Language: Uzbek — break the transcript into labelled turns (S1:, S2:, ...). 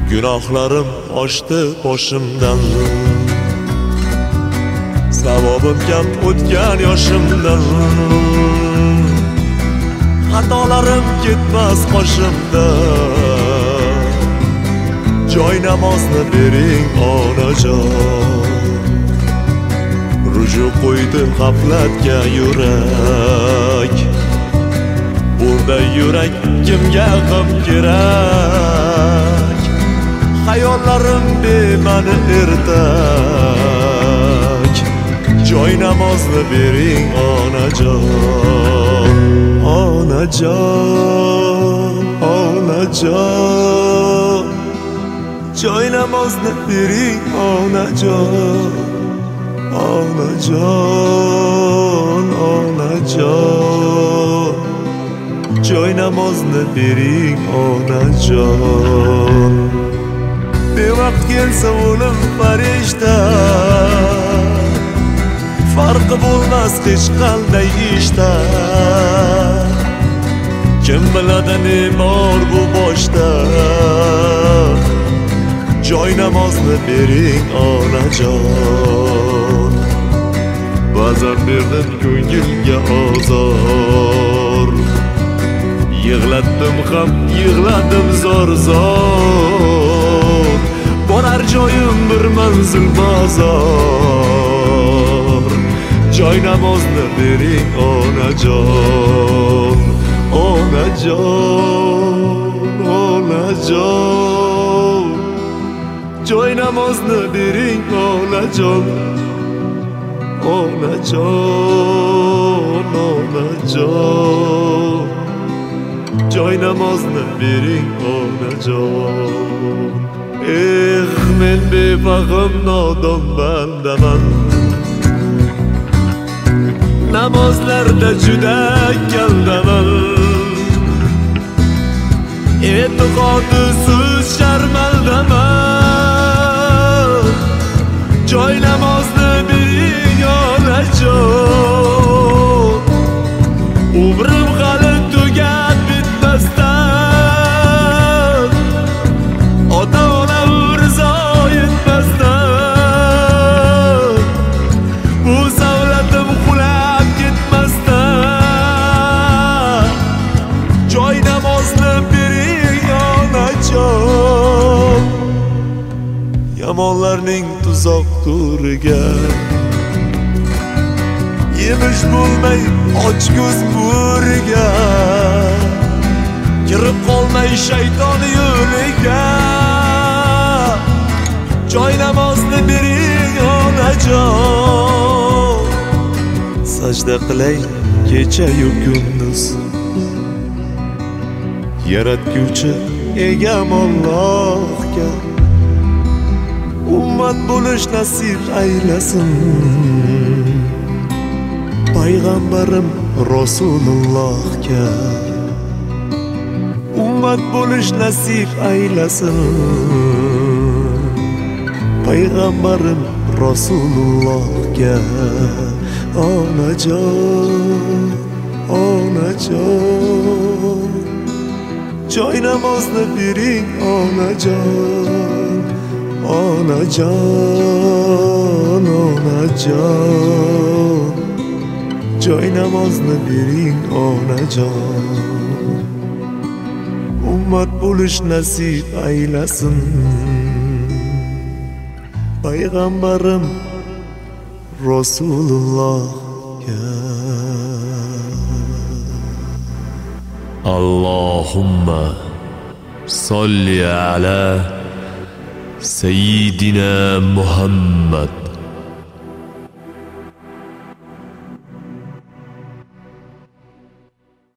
S1: Gunohlarim oshdi boshimdan, savobim kam o'tgan yoshimdan. Xatolarim ketmas qoshimdan, joy namozni bering onajon. Ruju qo'ydi g'aflatga yurak, bunday yurak kimga g'am kerak? Hayollarim bema'ni ertak, joy namozni bering onajon. Onajon, onajon, joy namozni bering onajon. Onajon, onajon, joy namozni bering onajon. Bevaqt kelsa o'lim farishta, farqi bo'lmas hech qanday ishda. Kim biladi ne bor bu boshda, joy namozni bering onajon. Ba'zan berdim ko'ngilga ozor, yig'latdim ham yig'ladim zor-zor. Borar joyim bir manzil bozor, joy namozni bering onajon. Onajon, onajon, joy namozni bering onajon. Onajon, onajon, joy namozni bering onajon. Men befahm nodon bandaman, namozlarda juda kaldaman. E'tiqodisiz sharmaldaman, joy namozni bering onajon. Umrim hali tugab bitmasdan, ota-onam rizo etmasdan, bu savlatim qulab ketmasdan, joy namozni bering onajon. Yomonlarning tuzoq to'riga yemish bo'lmay och ko'z bo'riga, kirib qolmay shayton yo'liga, joy namozni bering onajon. Sajda qilay kecha-yu kunduz, yaratguvchi egam Allohga. Ummat bo'lish nasib aylasin payg'ambarim Rasulullohga. Ummat bo'lish nasib aylasin payg'ambarim Rasulullohga. Onajon, onajon, joy namozni bering onajon. Onajon, onajon, joy namozni bering onajon. Ummat bo'lish nasib aylasin payg'ambarim Rasulullohga. Allohumma solli ala Seyyidina Muhammad